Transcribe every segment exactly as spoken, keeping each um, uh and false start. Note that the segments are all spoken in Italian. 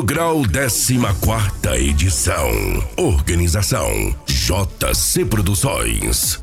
Grau, décima quarta edição. Organização J C Produções.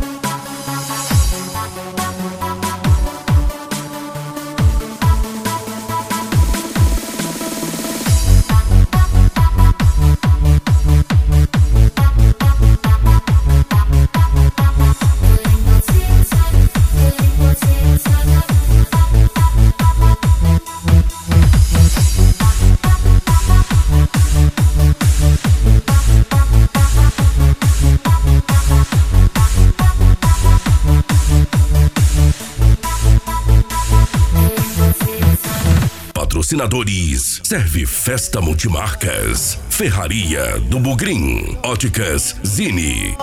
Patrocinadores: Serve Festa Multimarcas, Ferraria do Bugrin, Óticas Zini.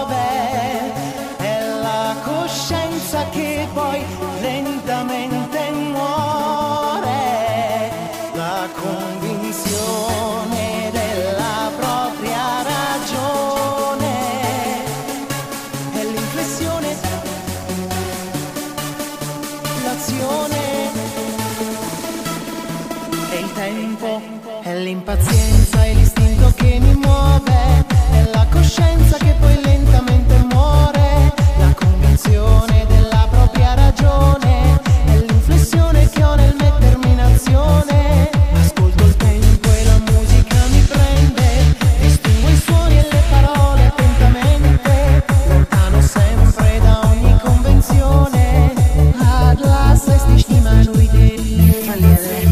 È la coscienza che poi lentamente muore, la convinzione della propria ragione, è l'inflessione, l'azione. È il tempo, è l'impazienza, è l'istinto che mi muove, è la coscienza che poi lentamente muore, la convinzione della propria ragione, è l'inflessione che ho nel mettermi in azione. Ascolto il tempo e la musica mi prende, distingo i suoni e le parole attentamente, lontano sempre da ogni convenzione. Ad last ist nicht niemand nur Ideen verliere.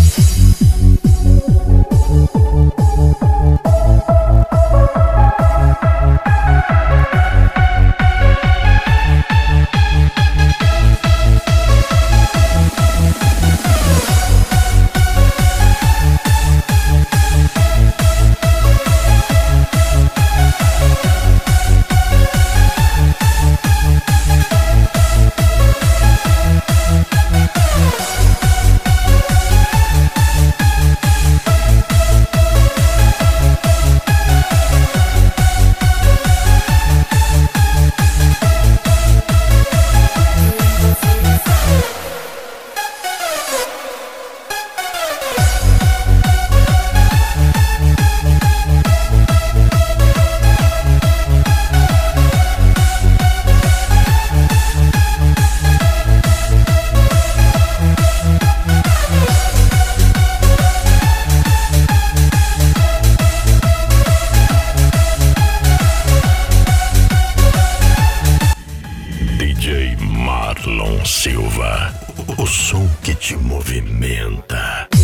D J Marlon Silva, o som que te movimenta.